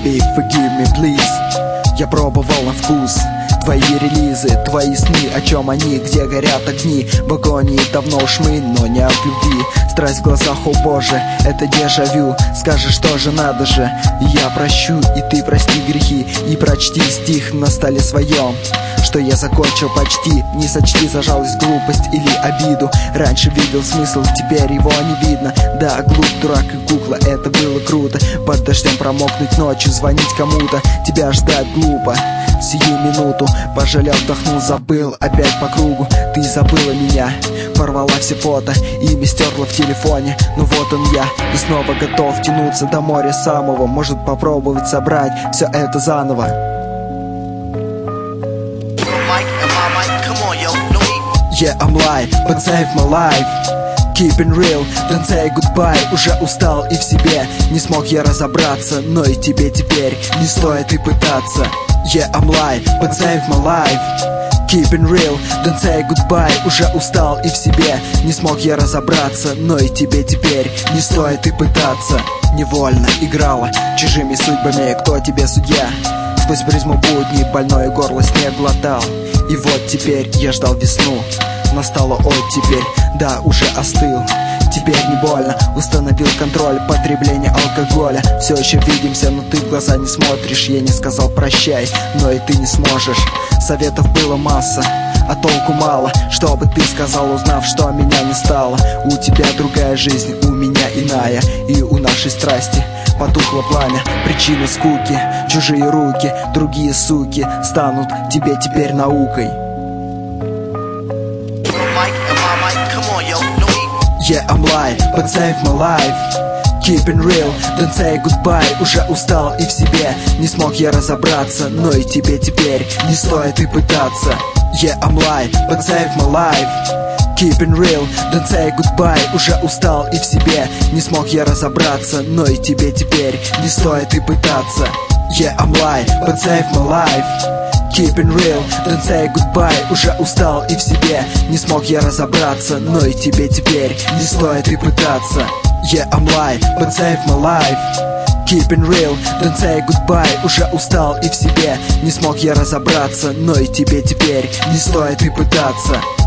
baby, forgive me, please. Я пробовал на вкус твои релизы, твои сны, о чем они, где горят огни. В агонии давно уж мы, но не от любви. Страсть в глазах, о боже, это дежавю. Скажешь, тоже надо же, я прощу, и ты прости грехи. И прочти стих на столе своем, что я закончил почти. Не сочти за жалость, глупость или обиду. Раньше видел смысл, теперь его не видно. Да, глуп, дурак и кукла, это было круто. Под дождем промокнуть ночью, звонить кому-то. Тебя ждать глупо, сию минуту. Пожалел, вдохнул, забыл, опять по кругу. Ты забыла меня, порвала все фото, имя стерла в телефоне. Но вот он я, и снова готов тянуться до моря самого. Может попробовать собрать все это заново. Yeah, I'm live, but save my life. Keeping real, don't say goodbye. Уже устал и в себе не смог я разобраться, но и тебе теперь не стоит и пытаться. Yeah, I'm live, but save my life. Keeping real, don't say goodbye. Уже устал и в себе не смог я разобраться, но и тебе теперь не стоит и пытаться. Невольно играла чужими судьбами, кто тебе судья? Сквозь призму будней больное горло снег глотал. И вот теперь я ждал весну, настала оттепель, да, уже остыл. Теперь не больно, установил контроль потребления алкоголя. Все еще видимся, но ты в глаза не смотришь. Я не сказал прощай, но и ты не сможешь. Советов было масса, а толку мало. Что бы ты сказал, узнав, что меня не стало? У тебя другая жизнь, у меня иная. И у нашей страсти потухло пламя. Причина скуки, чужие руки, другие суки станут тебе теперь наукой. Yeah, I'm live, but save my life. Keeping real, don't say goodbye. Уже устал и в себе не смог я разобраться, но и тебе теперь не стоит и пытаться. Yeah, I'm live, but save my life. Keeping real, don't say goodbye. Уже устал и в себе не смог я разобраться, но и тебе теперь не стоит и пытаться. Yeah, I'm live, but save my life. Keeping real, don't say goodbye. Уже устал и в себе не смог я разобраться, но и тебе теперь не стоит и пытаться. Yeah, I'm live, but save my life. Keeping real, don't say goodbye. Уже устал и в себе не смог я разобраться, но и тебе теперь не стоит и пытаться.